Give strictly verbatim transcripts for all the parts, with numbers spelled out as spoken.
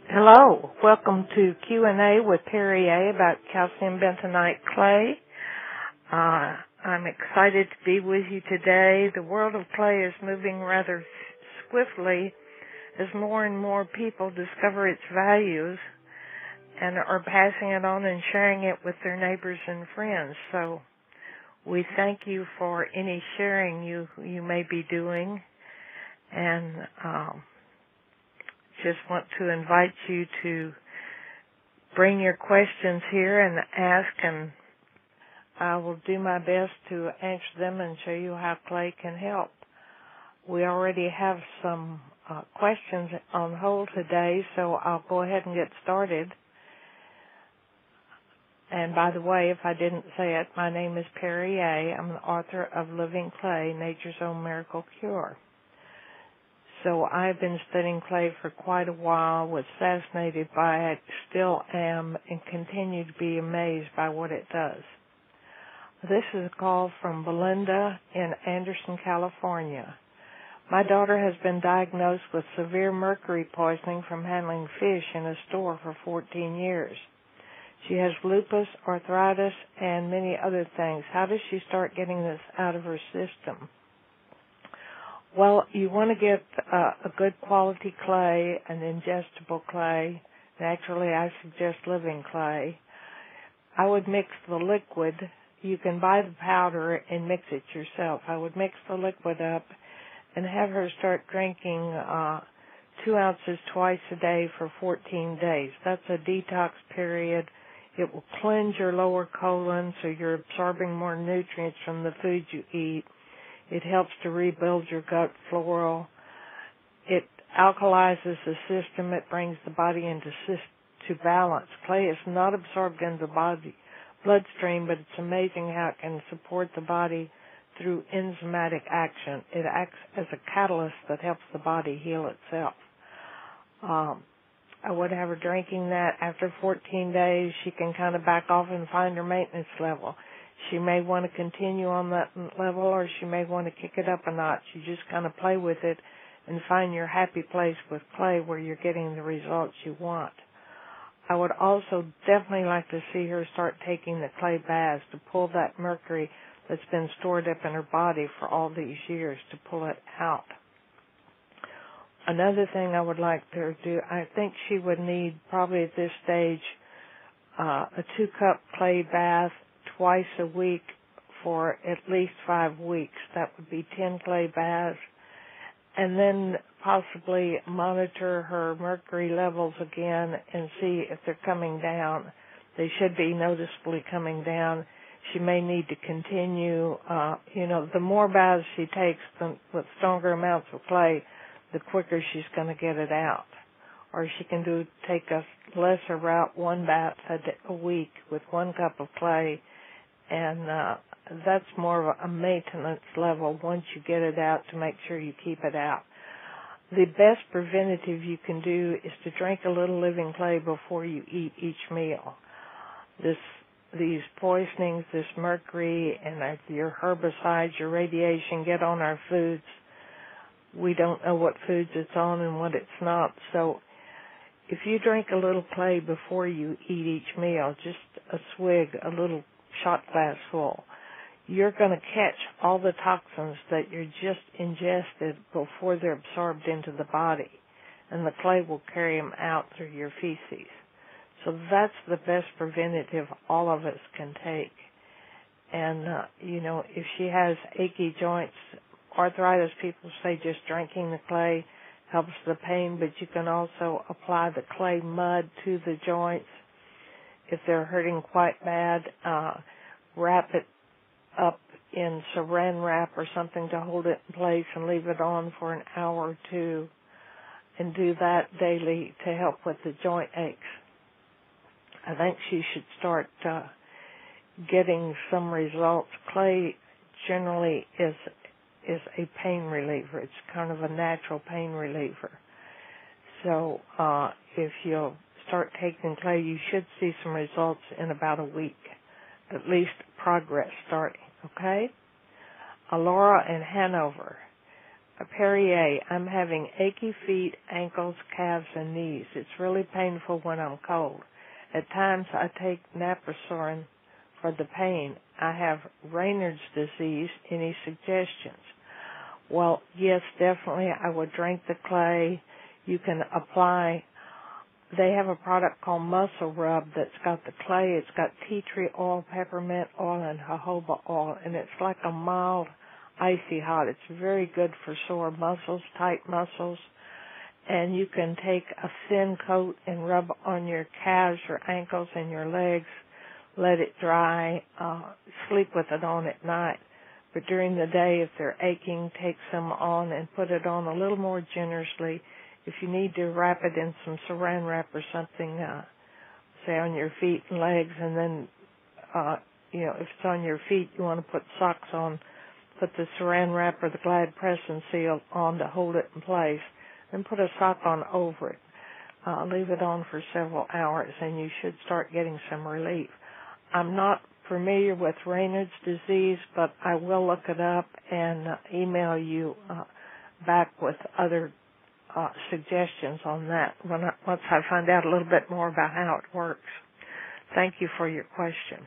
Hello, welcome to Q and A with Perry A about calcium bentonite clay. Uh, I'm excited to be with you today. The world of clay is moving rather swiftly as more and more people discover its values and are passing it on and sharing it with their neighbors and friends. So we thank you for any sharing you, you may be doing, and um, just want to invite you to bring your questions here and ask, and I will do my best to answer them and show you how clay can help. We already have some uh, questions on hold today, so I'll go ahead and get started. And by the way, if I didn't say it, my name is Perry A. I'm the author of Living Clay, Nature's Own Miracle Cure. So I've been studying clay for quite a while, was fascinated by it, still am, and continue to be amazed by what it does. This is a call from Belinda in Anderson, California. My daughter has been diagnosed with severe mercury poisoning from handling fish in a store for fourteen years. She has lupus, arthritis, and many other things. How does she start getting this out of her system? Well, you want to get uh, a good quality clay, an ingestible clay. Naturally, I suggest living clay. I would mix the liquid. You can buy the powder and mix it yourself. I would mix the liquid up and have her start drinking uh, two ounces twice a day for fourteen days. That's a detox period. It will cleanse your lower colon so you're absorbing more nutrients from the food you eat. It helps to rebuild your gut flora. It alkalizes the system. It brings the body into to balance. Clay is not absorbed into the body bloodstream, but it's amazing how it can support the body through enzymatic action. It acts as a catalyst that helps the body heal itself. Um, I would have her drinking that. After fourteen days, she can kind of back off and find her maintenance level. She may want to continue on that level, or she may want to kick it up a notch. You just kind of play with it and find your happy place with clay where you're getting the results you want. I would also definitely like to see her start taking the clay baths to pull that mercury that's been stored up in her body for all these years, to pull it out. Another thing I would like her to do, I think she would need probably at this stage uh, a two-cup clay bath twice a week for at least five weeks. That would be ten clay baths. And then possibly monitor her mercury levels again and see if they're coming down. They should be noticeably coming down. She may need to continue, uh, you know, the more baths she takes the, with stronger amounts of clay, the quicker she's going to get it out. Or she can do take a lesser route, one bath a, day, a week with one cup of clay, and uh, that's more of a maintenance level once you get it out to make sure you keep it out. The best preventative you can do is to drink a little living clay before you eat each meal. This, these poisonings, this mercury, and uh, your herbicides, your radiation get on our foods. We don't know what foods it's on and what it's not. So if you drink a little clay before you eat each meal, just a swig, a little shot glass full, you're going to catch all the toxins that you just ingested before they're absorbed into the body, and the clay will carry them out through your feces. So that's the best preventative all of us can take. And, uh, you know, if she has achy joints, arthritis, people say just drinking the clay helps the pain, but you can also apply the clay mud to the joints. If they're hurting quite bad, uh, wrap it up in saran wrap or something to hold it in place and leave it on for an hour or two, and do that daily to help with the joint aches. I think she should start uh, getting some results. Clay generally is is a pain reliever. It's kind of a natural pain reliever. So uh, if you'll start taking clay, you should see some results in about a week, at least progress starting, okay? Alora in Hanover. Perrier, I'm having achy feet, ankles, calves, and knees. It's really painful when I'm cold. At times I take naproxen for the pain. I have Raynaud's disease. Any suggestions? Well, yes, definitely. I would drink the clay. You can apply. They have a product called Muscle Rub that's got the clay. It's got tea tree oil, peppermint oil, and jojoba oil, and it's like a mild icy hot. It's very good for sore muscles, tight muscles. And you can take a thin coat and rub on your calves or ankles and your legs. Let it dry. Uh, sleep with it on at night. But during the day, if they're aching, take some on and put it on a little more generously. If you need to wrap it in some saran wrap or something, uh, say on your feet and legs, and then, uh, you know, if it's on your feet, you want to put socks on, put the saran wrap or the Glad Press and Seal on to hold it in place, then put a sock on over it. Uh, leave it on for several hours, and you should start getting some relief. I'm not familiar with Raynaud's disease, but I will look it up and uh, email you uh, back with other uh, suggestions on that when I, once I find out a little bit more about how it works. Thank you for your question.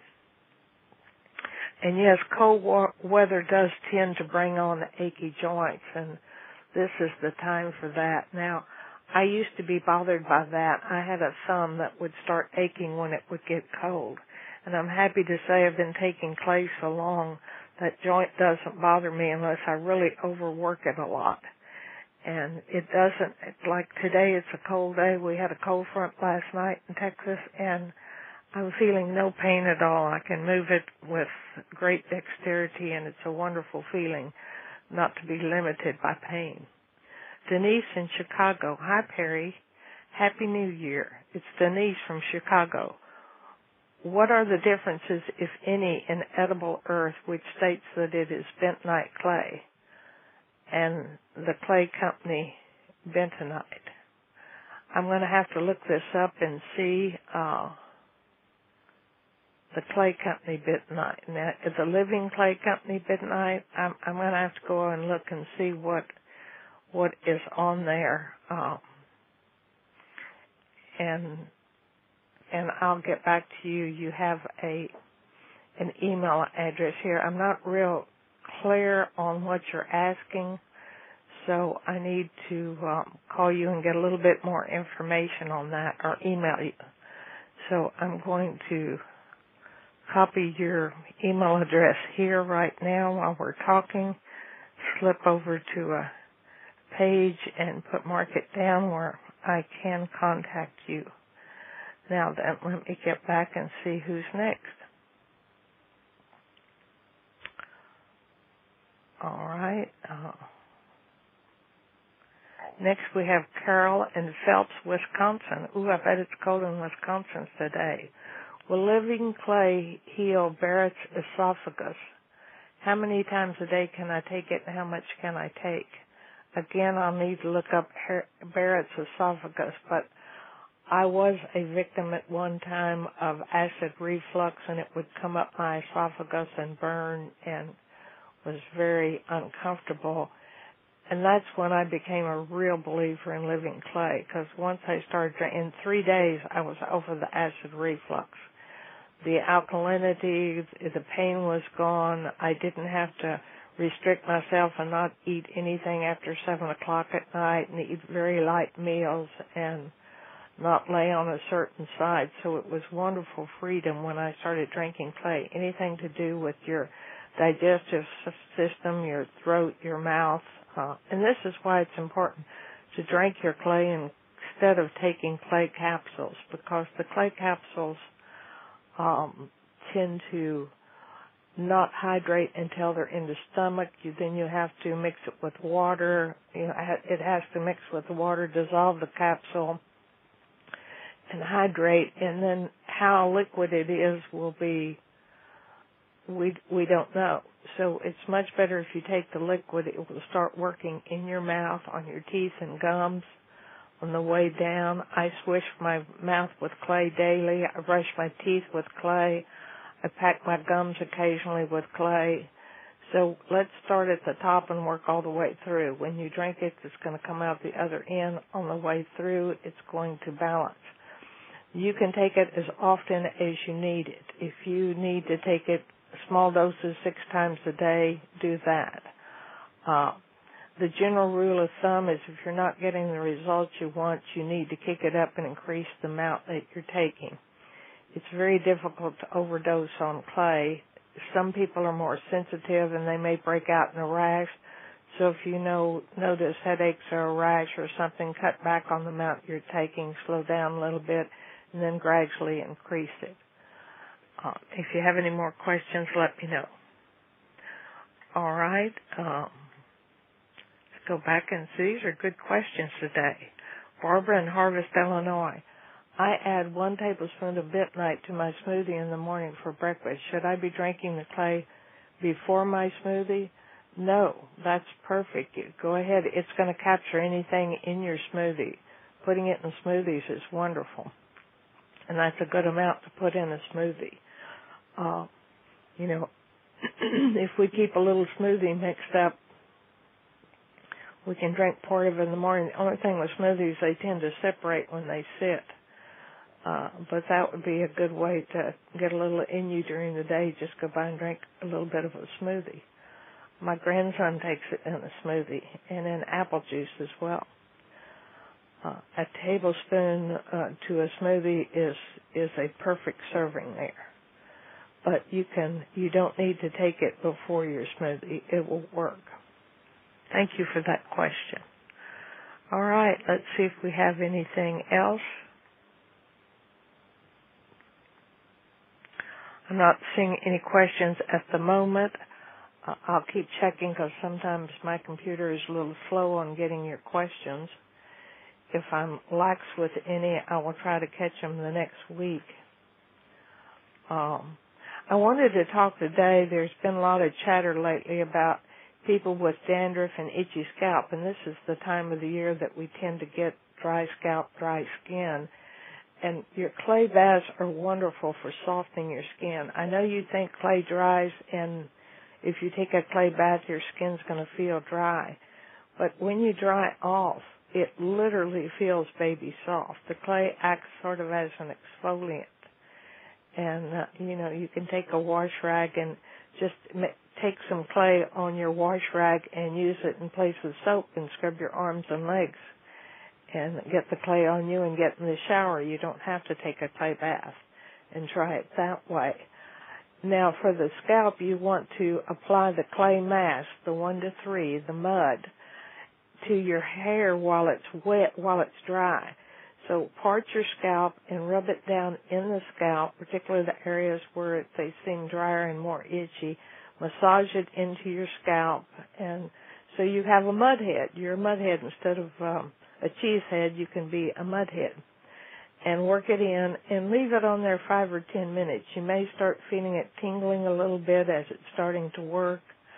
And yes, cold wa- weather does tend to bring on achy joints, and this is the time for that. Now, I used to be bothered by that. I had a thumb that would start aching when it would get cold. And I'm happy to say I've been taking clay so long that joint doesn't bother me unless I really overwork it a lot. And it doesn't, like today it's a cold day. We had a cold front last night in Texas, and I'm feeling no pain at all. I can move it with great dexterity, and it's a wonderful feeling not to be limited by pain. Denise in Chicago. Hi, Perry. Happy New Year. It's Denise from Chicago. What are the differences, if any, in edible earth which states that it is bentonite clay and the clay company bentonite? I'm going to have to look this up and see uh, the clay company bentonite. Now, is the living clay company bentonite? I'm, I'm going to have to go and look and see what what is on there, uh, and and I'll get back to you. You have a an email address here. I'm not real clear on what you're asking, so I need to um, call you and get a little bit more information on that, or email you. So I'm going to copy your email address here right now while we're talking, slip over to a page and put mark it down where I can contact you. Now then, let me get back and see who's next. All right. Uh, next we have Carol in Phelps, Wisconsin. Ooh, I bet it's cold in Wisconsin today. Will living clay heal Barrett's esophagus? How many times a day can I take it, and how much can I take? Again, I'll need to look up Barrett's esophagus, but I was a victim at one time of acid reflux, and it would come up my esophagus and burn and was very uncomfortable. And that's when I became a real believer in living clay, because once I started, in three days, I was over the acid reflux. The alkalinity, the pain was gone. I didn't have to restrict myself and not eat anything after seven o'clock at night and eat very light meals and not lay on a certain side. So it was wonderful freedom when I started drinking clay. Anything to do with your digestive system, your throat, your mouth. Uh, and this is why it's important to drink your clay instead of taking clay capsules, because the clay capsules um, tend to not hydrate until they're in the stomach. You, then you have to mix it with water. You know, it has to mix with the water, dissolve the capsule, and hydrate. And then how liquid it is will be, we we don't know. So it's much better if you take the liquid. It will start working in your mouth, on your teeth and gums. On the way down, I swish my mouth with clay daily. I brush my teeth with clay. I pack my gums occasionally with clay. So let's start at the top and work all the way through. When you drink it, it's going to come out the other end. On the way through, it's going to balance. You can take it as often as you need it. If you need to take it small doses six times a day, do that. Uh, the general rule of thumb is if you're not getting the results you want, you need to kick it up and increase the amount that you're taking. It's very difficult to overdose on clay. Some people are more sensitive and they may break out in a rash. So if you know notice headaches or a rash or something, cut back on the amount you're taking, slow down a little bit, and then gradually increase it. Uh, if you have any more questions, let me know. All right. Um, let's go back and see. These are good questions today. Barbara in Harvest, Illinois. I add one tablespoon of bentonite to my smoothie in the morning for breakfast. Should I be drinking the clay before my smoothie? No, that's perfect. Go ahead. It's going to capture anything in your smoothie. Putting it in smoothies is wonderful. And that's a good amount to put in a smoothie. Uh, you know, if we keep a little smoothie mixed up, we can drink part of it in the morning. The only thing with smoothies, they tend to separate when they sit. Uh, but that would be a good way to get a little in you during the day. Just go by and drink a little bit of a smoothie. My grandson takes it in a smoothie and in apple juice as well. Uh, a tablespoon uh, to a smoothie is is a perfect serving there. But you can you don't need to take it before your smoothie. It will work. Thank you for that question. All right, let's see if we have anything else. I'm not seeing any questions at the moment. Uh, I'll keep checking because sometimes my computer is a little slow on getting your questions. If I'm lax with any, I will try to catch them the next week. Um, I wanted to talk today. There's been a lot of chatter lately about people with dandruff and itchy scalp, and this is the time of the year that we tend to get dry scalp, dry skin. And your clay baths are wonderful for softening your skin. I know you think clay dries, and if you take a clay bath, your skin's going to feel dry. But when you dry off, it literally feels baby soft. The clay acts sort of as an exfoliant. And, uh, you know, you can take a wash rag and just ma- take some clay on your wash rag and use it in place of soap and scrub your arms and legs and get the clay on you and get in the shower. You don't have to take a clay bath and try it that way. Now, for the scalp, you want to apply the clay mask, the one to three, the mud, to your hair while it's wet, while it's dry. So part your scalp and rub it down in the scalp, particularly the areas where they seem drier and more itchy. Massage it into your scalp, and so you have a mud head. You're a mud head instead of um, a cheese head. You can be a mud head. And work it in and leave it on there five or ten minutes. You may start feeling it tingling a little bit as it's starting to work.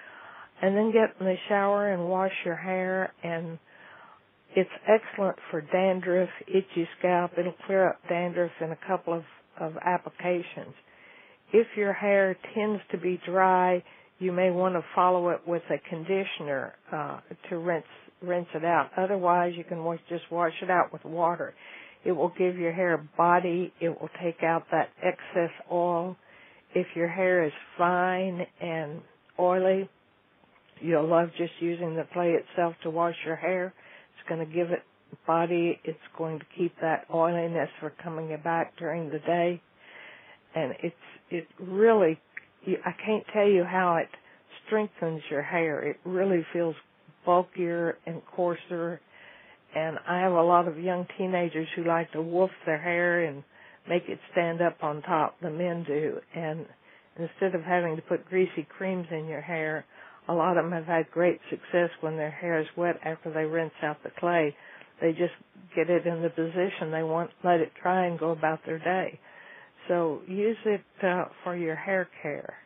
And then get in the shower and wash your hair, and it's excellent for dandruff, itchy scalp. It'll clear up dandruff in a couple of, of applications. If your hair tends to be dry, you may want to follow it with a conditioner uh, to rinse rinse it out. Otherwise, you can wash, just wash it out with water. It will give your hair body. It will take out that excess oil. If your hair is fine and oily, you'll love just using the clay itself to wash your hair. It's going to give it body. It's going to keep that oiliness from coming back during the day. And it's it really, I can't tell you how it strengthens your hair. It really feels bulkier and coarser. And I have a lot of young teenagers who like to woof their hair and make it stand up on top. The men do. And instead of having to put greasy creams in your hair, a lot of them have had great success when their hair is wet after they rinse out the clay. They just get it in the position they want, let it dry, and go about their day. So use it uh, for your hair care.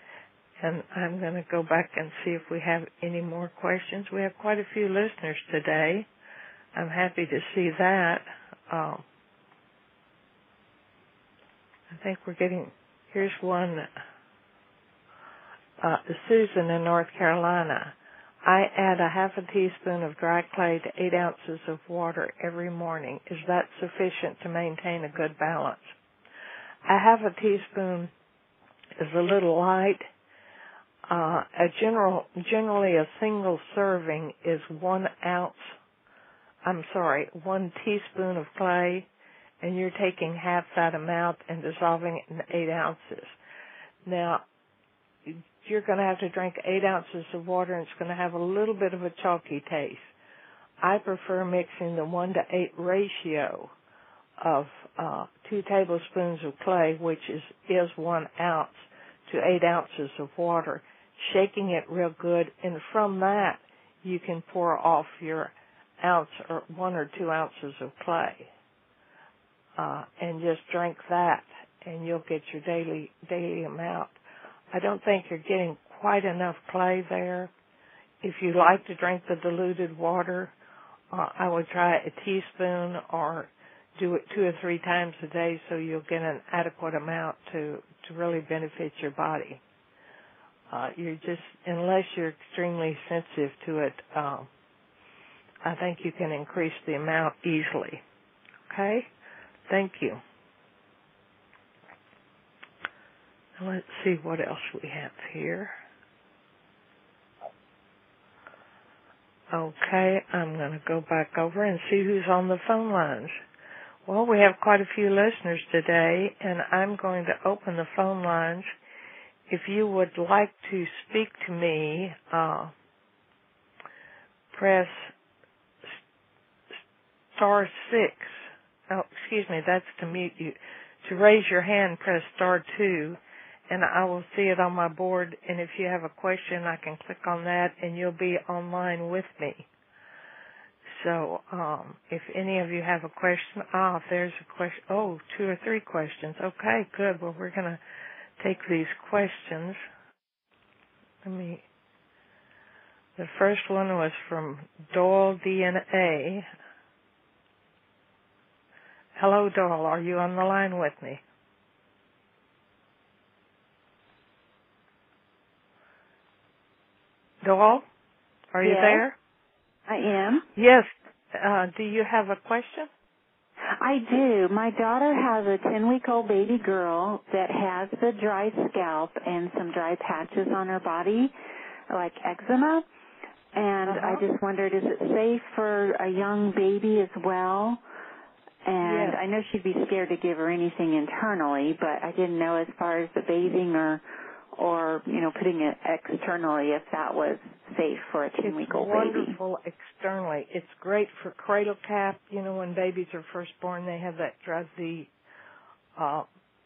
And I'm going to go back and see if we have any more questions. We have quite a few listeners today. I'm happy to see that. Um, I think we're getting, here's one. uh, Susan in North Carolina. I add a half a teaspoon of dry clay to eight ounces of water every morning. Is that sufficient to maintain a good balance? A half a teaspoon is a little light. Uh, a general, generally a single serving is one ounce, I'm sorry, one teaspoon of clay, and you're taking half that amount and dissolving it in eight ounces. Now, you're going to have to drink eight ounces of water, and it's going to have a little bit of a chalky taste. I prefer mixing the one to eight ratio of uh, two tablespoons of clay, which is, is one ounce, to eight ounces of water, shaking it real good, and from that you can pour off your ounce or one or two ounces of clay, uh, and just drink that, and you'll get your daily daily amount. I don't think you're getting quite enough clay there. If you like to drink the diluted water, uh, I would try a teaspoon or do it two or three times a day so you'll get an adequate amount to, to really benefit your body. Uh, you're just, unless you're extremely sensitive to it, um, I think you can increase the amount easily. Okay? Thank you. Let's see what else we have here. Okay, I'm going to go back over and see who's on the phone lines. Well, we have quite a few listeners today, and I'm going to open the phone lines. If you would like to speak to me, uh, press star six. Oh, excuse me, that's to mute you. To raise your hand, press star two, and I will see it on my board. And if you have a question, I can click on that, and you'll be online with me. So um, if any of you have a question, ah, if there's a question, oh, two or three questions. Okay, good. Well, we're going to take these questions. Let me. The first one was from Doyle D N A. Hello, Doyle. Are you on the line with me? Doyle, are you Yes, there? I am. Yes. Uh, do you have a question? I do. My daughter has a ten-week-old baby girl that has the dry scalp and some dry patches on her body, like eczema. And Uh-huh. I just wondered, is it safe for a young baby as well? And Yes. I know she'd be scared to give her anything internally, but I didn't know as far as the bathing or, or you know, putting it externally, if that was safe for a ten-week-old baby. It's wonderful externally. It's great for cradle cap. You know, when babies are first born, they have that drowsy, uh,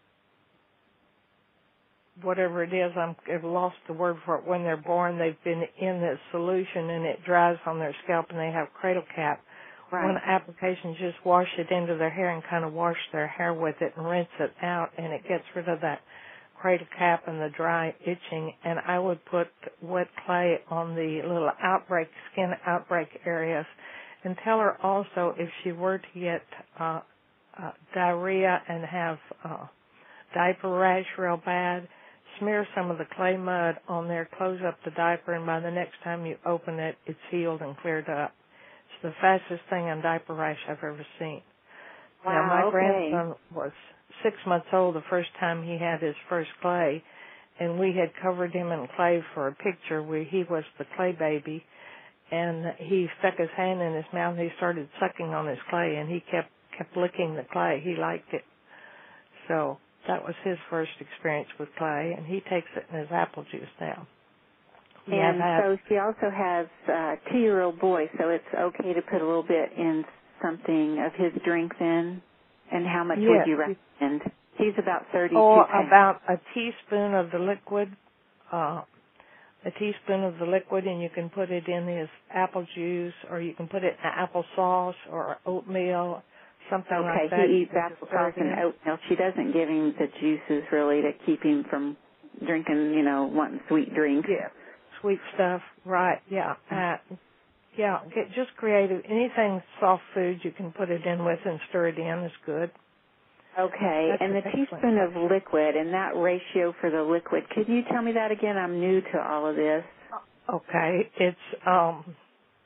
whatever it is. I'm, I've lost the word for it. When they're born, they've been in this solution, and it dries on their scalp, and they have cradle cap. Right. One application, just wash it into their hair and kind of wash their hair with it and rinse it out, and it gets rid of that cradle cap and the dry itching. And I would put wet clay on the little outbreak, skin outbreak areas. And tell her also, if she were to get uh, uh, diarrhea and have uh, diaper rash real bad, smear some of the clay mud on there, close up the diaper, and by the next time you open it, it's healed and cleared up. It's the fastest thing on diaper rash I've ever seen. Wow, now, my okay. grandson was six months old the first time he had his first clay, and we had covered him in clay for a picture where he was the clay baby, and he stuck his hand in his mouth and he started sucking on his clay, and he kept kept licking the clay. He liked it. So that was his first experience with clay, and he takes it in his apple juice now. We And have so she also has a two-year-old boy, so it's okay to put a little bit in something of his drink then? And how much yes. would you recommend? He's about thirty-two Oh, pounds. about a teaspoon of the liquid, uh, a teaspoon of the liquid, and you can put it in his apple juice, or you can put it in applesauce or oatmeal, something okay, like that. he eats applesauce and oatmeal. She doesn't give him the juices, really, to keep him from drinking, you know, wanting sweet drinks. Yeah, sweet stuff, right, yeah. Uh, yeah, get just creative. Anything soft food you can put it in with and stir it in is good. Okay, That's and the excellent. teaspoon of liquid and that ratio for the liquid, could you tell me that again? I'm new to all of this. Okay, it's um,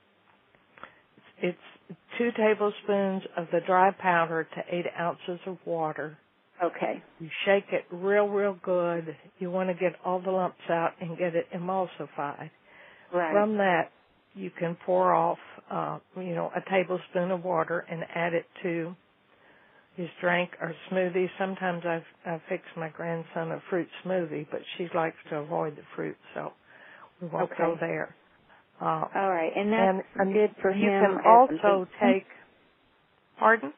it's two tablespoons of the dry powder to eight ounces of water. Okay. You shake it real, real good. You want to get all the lumps out and get it emulsified. Right. From that, you can pour off, uh, you know, a tablespoon of water and add it to his drink or smoothie. Sometimes I've, I've fixed my grandson a fruit smoothie, but she likes to avoid the fruit, so we won't Okay. go there. Uh, All right, and that's and, and good for you him. can as also a- take, pardon?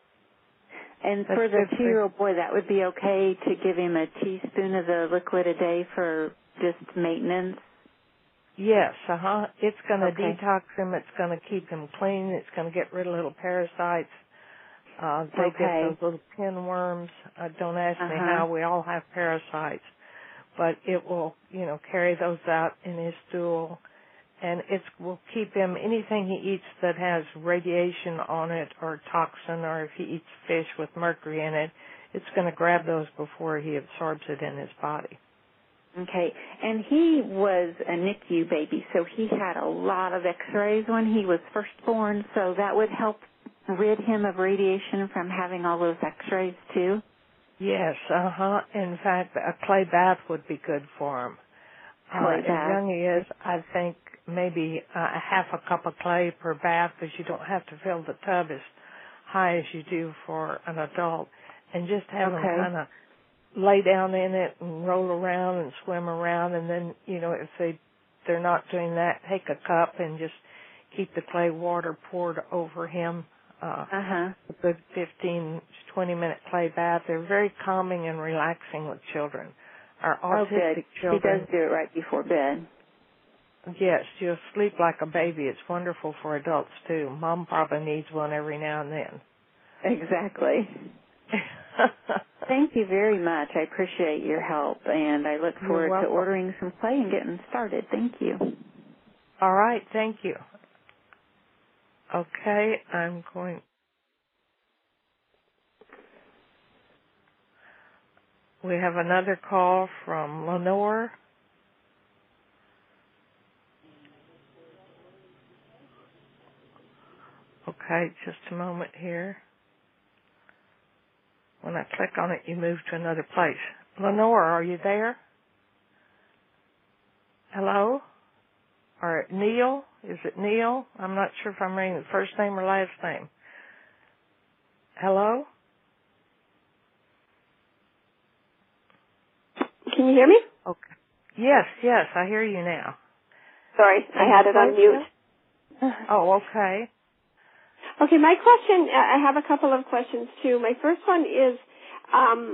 And That's for the good for- two-year-old boy, that would be okay to give him a teaspoon of the liquid a day for just maintenance? Yes, uh-huh. It's going to Okay. detox him. It's going to keep him clean. It's going to get rid of little parasites. Uh, they Okay. get those little pinworms. Uh, don't ask me Uh-huh. how. We all have parasites. But it will, you know, carry those out in his stool. And it will keep him, anything he eats that has radiation on it or toxin, or if he eats fish with mercury in it, it's going to grab those before he absorbs it in his body. Okay, and he was a N I C U baby, so he had a lot of x-rays when he was first born, so that would help rid him of radiation from having all those x-rays too? Yes, uh-huh. In fact, a clay bath would be good for him. Clay Uh, as bath. young he is, I think maybe uh, a half a cup of clay per bath, because you don't have to fill the tub as high as you do for an adult. And just have them Okay. kind of lay down in it and roll around and swim around. And then, you know, if they, they're not doing that, take a cup and just keep the clay water poured over him. Uh, Uh-huh. a good fifteen, twenty minute clay bath. They're very calming and relaxing with children. Our Oh, autistic good. children, He does do it right before bed. yes, you'll sleep like a baby. It's wonderful for adults, too. Mom probably needs one every now and then. Exactly. Thank you very much. I appreciate your help, and I look You're forward to welcome. ordering some clay and getting started. Thank you. All right, thank you. Okay, I'm going. We have another call from Lenore. Okay, just a moment here. When I click on it, you move to another place. Lenore, are you there? Hello? Or Neil? Is it Neil? I'm not sure if I'm reading the first name or last name. Hello? Can you hear me? Okay. Yes, yes, I hear you now. Sorry, I had it on mute. Oh, okay. Okay, my question, I have a couple of questions too. My first one is, um,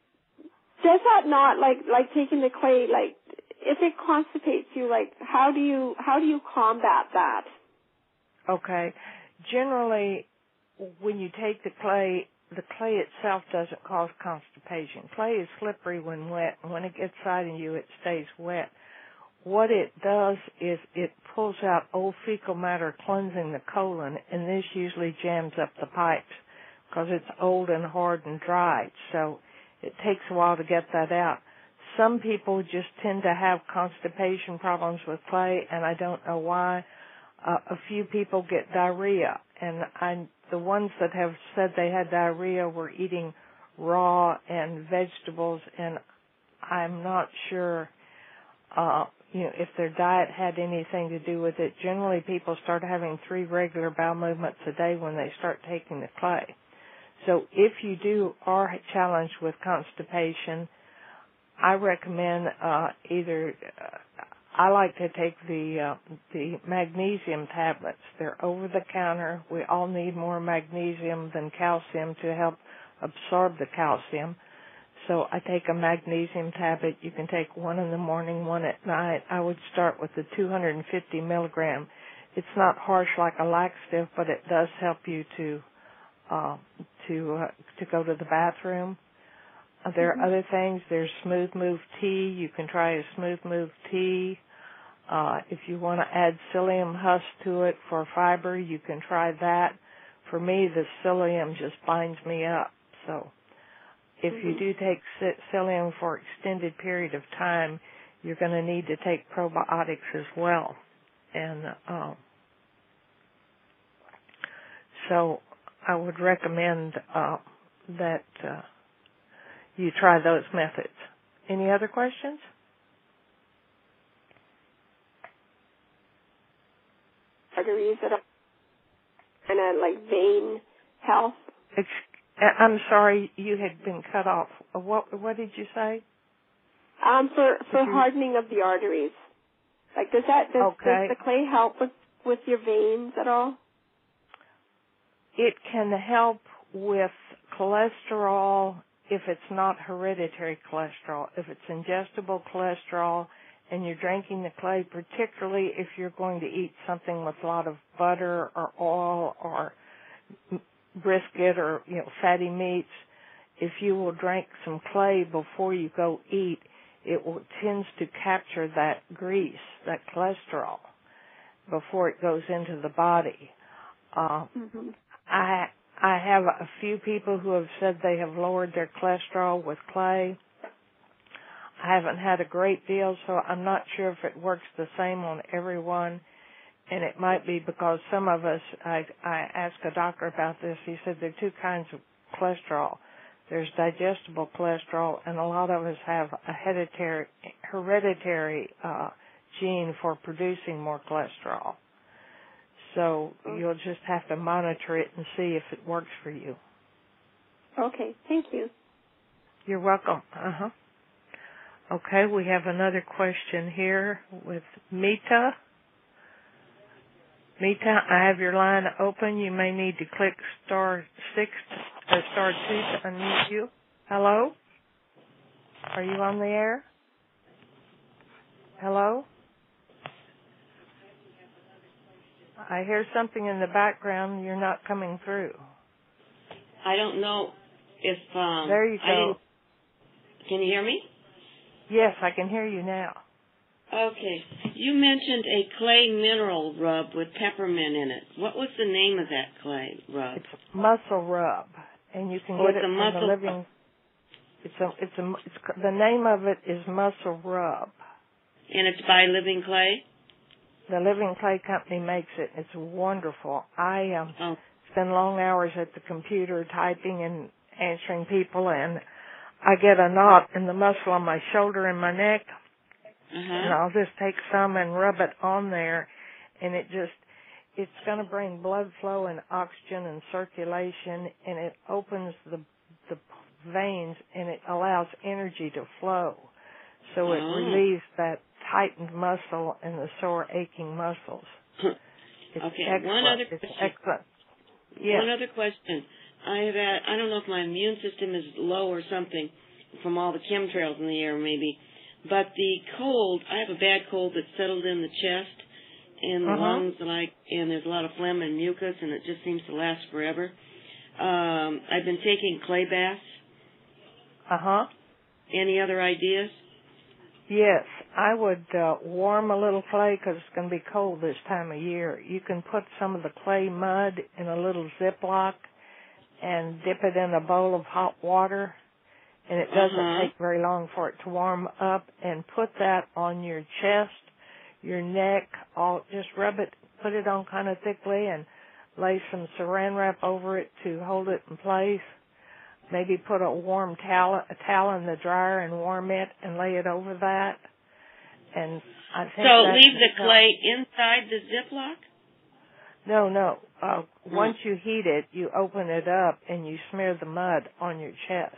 does that not, like, like taking the clay, like, if it constipates you, like, how do you, how do you combat that? Okay. Generally, when you take the clay, the clay itself doesn't cause constipation. Clay is slippery when wet, and when it gets inside of you, it stays wet. What it does is it pulls out old fecal matter, cleansing the colon, and this usually jams up the pipes because it's old and hard and dry. So it takes a while to get that out. Some people just tend to have constipation problems with clay, and I don't know why. Uh, a few people get diarrhea, and I, the ones that have said they had diarrhea were eating raw and vegetables, and I'm not sure uh, you know, if their diet had anything to do with it. Generally, people start having three regular bowel movements a day when they start taking the clay. So if you do are challenged with constipation, I recommend uh, either uh, I like to take the uh, the magnesium tablets. They're over the counter. We all need more magnesium than calcium to help absorb the calcium. So I take a magnesium tablet. You can take one in the morning, one at night. I would start with the two hundred fifty milligram. It's not harsh like a laxative, but it does help you to uh, to uh, to go to the bathroom. Uh, there Mm-hmm. are other things. There's Smooth Move tea. You can try a Smooth Move tea. Uh, if you want to add psyllium husk to it for fiber, you can try that. For me, the psyllium just binds me up. So if mm-hmm. you do take psyllium for extended period of time, you're going to need to take probiotics as well. And uh, so I would recommend uh, that uh, you try those methods. Any other questions? Arteries at all? And uh, like vein health? It's, I'm sorry, you had been cut off. What what did you say? Um, for for you... hardening of the arteries. Like, does that does, okay. does the clay help with with your veins at all? It can help with cholesterol if it's not hereditary cholesterol. If it's ingestible cholesterol and you're drinking the clay, particularly if you're going to eat something with a lot of butter or oil or brisket or, you know, fatty meats, if you will drink some clay before you go eat, it will, tends to capture that grease, that cholesterol, before it goes into the body. Uh, mm-hmm. I I have a few people who have said they have lowered their cholesterol with clay. I haven't had a great deal, so I'm not sure if it works the same on everyone. And it might be because some of us, I, I asked a doctor about this, he said there are two kinds of cholesterol. There's digestible cholesterol, and a lot of us have a hereditary, hereditary uh, gene for producing more cholesterol. So you'll just have to monitor it and see if it works for you. Okay, thank you. You're welcome. Uh-huh. Okay, we have another question here with Mita. Mita, I have your line open. You may need to click star six or star two to unmute you. Hello? Are you on the air? Hello? I hear something in the background. You're not coming through. I don't know if um there you go. I didn't, can you hear me? Yes, I can hear you now. Okay. You mentioned a clay mineral rub with peppermint in it. What was the name of that clay rub? It's muscle rub, and you can oh, get it it's a from muscle the living. It's a. It's a. It's the name of it is Muscle Rub. And it's by Living Clay. The Living Clay Company makes it. It's wonderful. I um, oh. spend long hours at the computer typing and answering people, and I get a knot in the muscle on my shoulder and my neck, uh-huh. and I'll just take some and rub it on there, and it just, it's going to bring blood flow and oxygen and circulation, and it opens the the veins, and it allows energy to flow. So oh. it relieves that tightened muscle and the sore, aching muscles. It's okay, excellent. one other it's question. excellent. Yes. One other question. I have had, I don't know if my immune system is low or something from all the chemtrails in the air maybe, but the cold, I have a bad cold that settled in the chest and the uh-huh. lungs, and I and there's a lot of phlegm and mucus, and it just seems to last forever. Um, I've been taking clay baths. Uh-huh. Any other ideas? Yes, I would uh, warm a little clay because it's going to be cold this time of year. You can put some of the clay mud in a little Ziploc and dip it in a bowl of hot water, and it doesn't uh-huh. take very long for it to warm up, and put that on your chest, your neck, all, just rub it, put it on kind of thickly, and lay some saran wrap over it to hold it in place. Maybe put a warm towel, a towel in the dryer and warm it and lay it over that. And I think so that leave the help. clay inside the Ziploc? No, no. Uh, hmm. Once you heat it, you open it up and you smear the mud on your chest.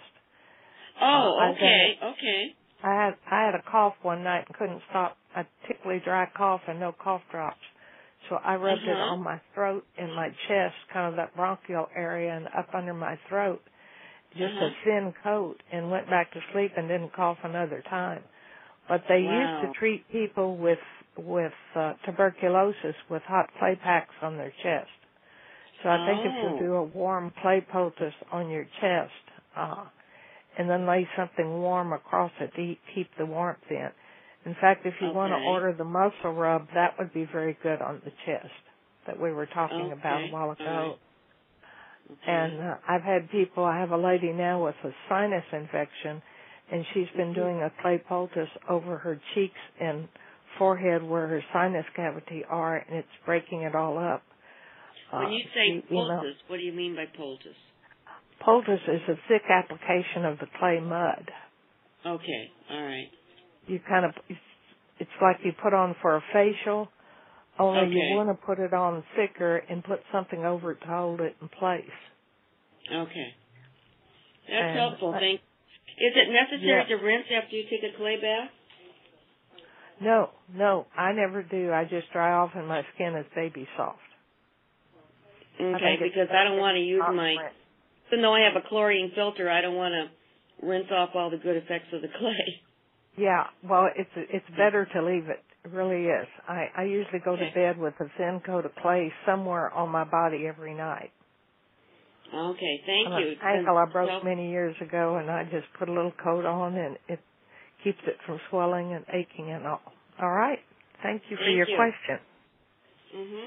Oh, uh, okay, I okay. I had I had a cough one night and couldn't stop. A tickly dry cough and no cough drops. So I rubbed uh-huh. it on my throat and my chest, kind of that bronchial area, and up under my throat. Just uh-huh. a thin coat, and went back to sleep and didn't cough another time. But they wow. used to treat people with with uh, tuberculosis with hot clay packs on their chest. So I oh. think if you do a warm clay poultice on your chest, uh, and then lay something warm across it to keep the warmth in. In fact, if you okay. want to order the muscle rub, that would be very good on the chest that we were talking okay. about a while ago. Right. Okay. And uh, I've had people, I have a lady now with a sinus infection, and she's been mm-hmm. doing a clay poultice over her cheeks and forehead where her sinus cavity are, and it's breaking it all up. When you uh, say she, poultice, you know, what do you mean by poultice? Poultice is a thick application of the clay mud. Okay, all right. You kind of, it's, it's like you put on for a facial, only Okay. you want to put it on thicker and put something over it to hold it in place. Okay. That's And helpful, I, thank you. Is it necessary yeah. to rinse after you take a clay bath? No, no, I never do. I just dry off and my skin is baby soft. Okay, because I don't want to use my, even though I have a chlorine filter, I don't want to rinse off all the good effects of the clay. Yeah, well, it's it's better to leave it. It really is. I, I usually go Okay. to bed with a thin coat of clay somewhere on my body every night. Okay, thank On you. an ankle I broke So, many years ago, and I just put a little coat on, and it keeps it from swelling and aching and all. All right. Thank you for Thank your you. question. mhm.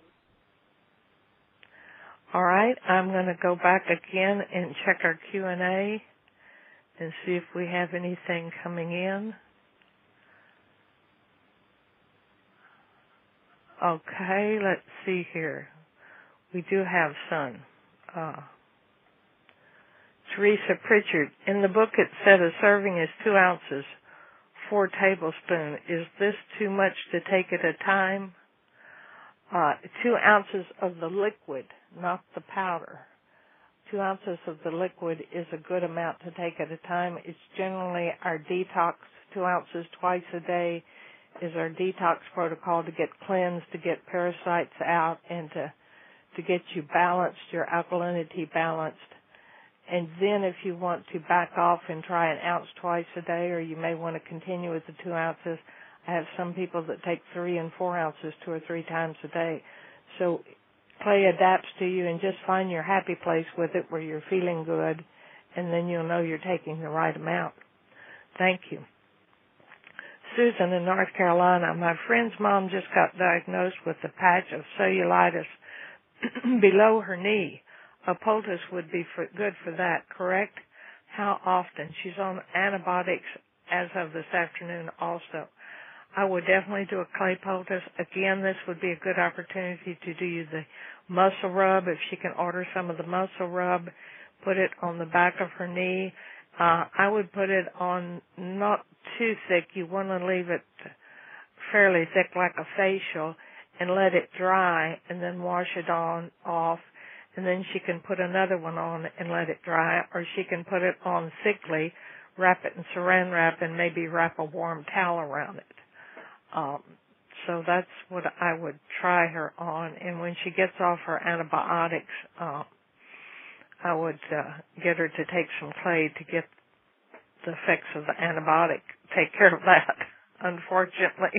All right. I'm going to go back again and check our Q and A and see if we have anything coming in. Okay, let's see here. We do have some. Uh, Teresa Pritchard. In the book it said a serving is two ounces, four tablespoons. Is this too much to take at a time? Uh, two ounces of the liquid, not the powder. Two ounces of the liquid is a good amount to take at a time. It's generally our detox. Two ounces twice a day is our detox protocol to get cleansed, to get parasites out, and to to get you balanced, your alkalinity balanced. And then if you want to back off and try an ounce twice a day, or you may want to continue with the two ounces, I have some people that take three and four ounces two or three times a day. So clay adapts to you, and just find your happy place with it where you're feeling good, and then you'll know you're taking the right amount. Thank you. Susan in North Carolina. My friend's mom just got diagnosed with a patch of cellulitis below her knee. A poultice would be for, good for that, correct? How often? She's on antibiotics as of this afternoon also. I would definitely do a clay poultice. Again, this would be a good opportunity to do the muscle rub. If she can order some of the muscle rub, put it on the back of her knee. Uh, I would put it on not too thick. You want to leave it fairly thick like a facial and let it dry and then wash it on off. And then she can put another one on and let it dry, or she can put it on thickly, wrap it in saran wrap, and maybe wrap a warm towel around it. Um, so that's what I would try her on. And when she gets off her antibiotics, uh, I would uh, get her to take some clay to get the effects of the antibiotic, take care of that, unfortunately.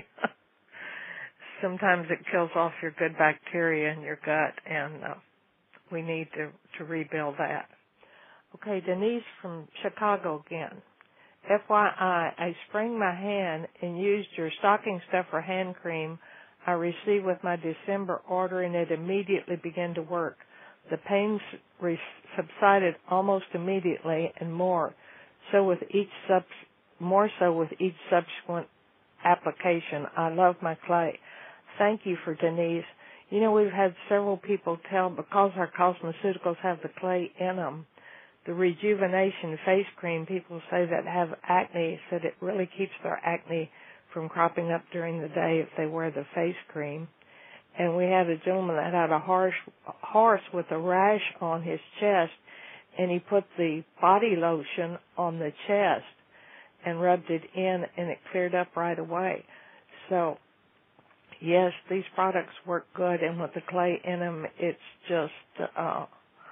Sometimes it kills off your good bacteria in your gut, and uh, we need to, to rebuild that. Okay, Denise from Chicago again. F Y I, I sprained my hand and used your stocking stuffer hand cream I received with my December order, and it immediately began to work. The pain subsided almost immediately and more so with each sub, more so with each subsequent application. I love my clay. Thank you for Denise. You know, we've had several people tell, because our cosmeceuticals have the clay in them, the rejuvenation face cream, people say that have acne, said it really keeps their acne from cropping up during the day if they wear the face cream. And we had a gentleman that had a horse, horse with a rash on his chest, and he put the body lotion on the chest and rubbed it in, and it cleared up right away. So, yes, these products work good, and with the clay in them, it's just uh,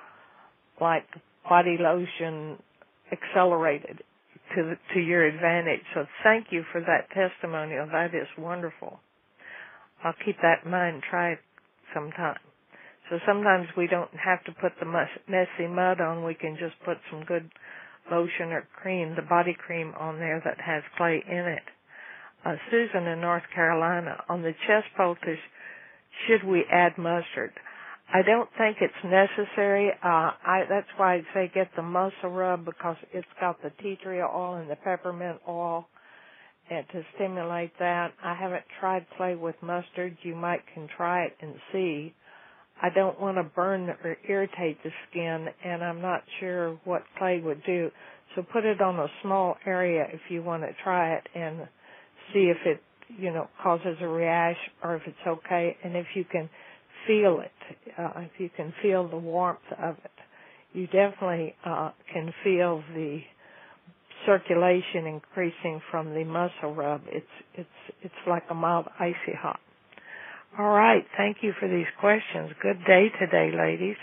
like body lotion accelerated to the, to your advantage. So thank you for that testimonial. That is wonderful. I'll keep that in mind and try it sometime. So sometimes we don't have to put the messy mud on. We can just put some good lotion or cream, the body cream on there that has clay in it. Uh, Susan in North Carolina, on the chest poultice, should we add mustard? I don't think it's necessary. Uh, I, that's why I say get the muscle rub, because it's got the tea tree oil and the peppermint oil, and to stimulate that. I haven't tried clay with mustard. You might can try it and see. I don't want to burn or irritate the skin, and I'm not sure what clay would do. So put it on a small area if you want to try it and see if it, you know, causes a rash or if it's okay, and if you can feel it, uh, if you can feel the warmth of it. You definitely uh, can feel the circulation increasing from the muscle rub. It's it's it's like a mild icy hot. All right, thank you for these questions. Good day today, ladies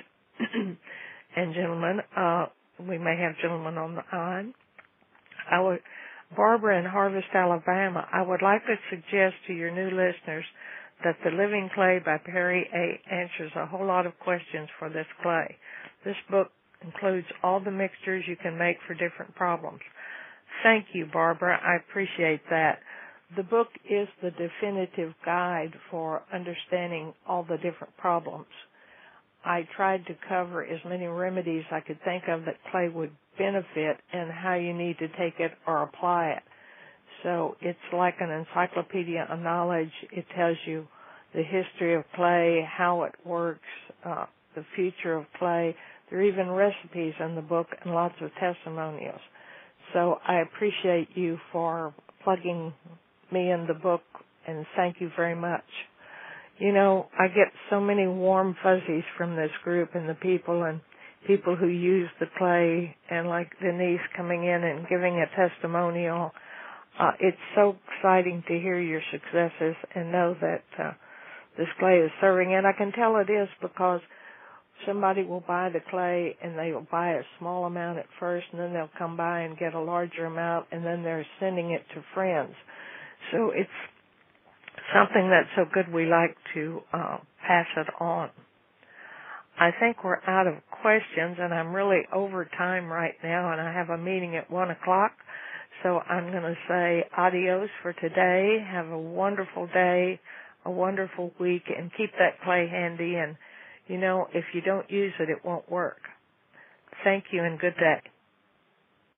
and gentlemen. Uh, we may have gentlemen on the line. I would, Barbara in Harvest, Alabama, I would like to suggest to your new listeners that The Living Clay by Perry A. answers a whole lot of questions for this clay. This book includes all the mixtures you can make for different problems. Thank you, Barbara. I appreciate that. The book is the definitive guide for understanding all the different problems. I tried to cover as many remedies I could think of that clay would benefit and how you need to take it or apply it. So it's like an encyclopedia of knowledge. It tells you the history of clay, how it works, uh, the future of clay. There are even recipes in the book and lots of testimonials. So I appreciate you for plugging me in the book, and thank you very much. You know, I get so many warm fuzzies from this group and the people and people who use the clay, and like Denise coming in and giving a testimonial. Uh, it's so exciting to hear your successes and know that uh, this clay is serving. And I can tell it is, because somebody will buy the clay and they will buy a small amount at first, and then they'll come by and get a larger amount, and then they're sending it to friends. So it's something that's so good we like to uh, pass it on. I think we're out of questions, and I'm really over time right now, and I have a meeting at one o'clock. So I'm going to say adios for today. Have a wonderful day, a wonderful week, and keep that clay handy. And, you know, if you don't use it, it won't work. Thank you and good day.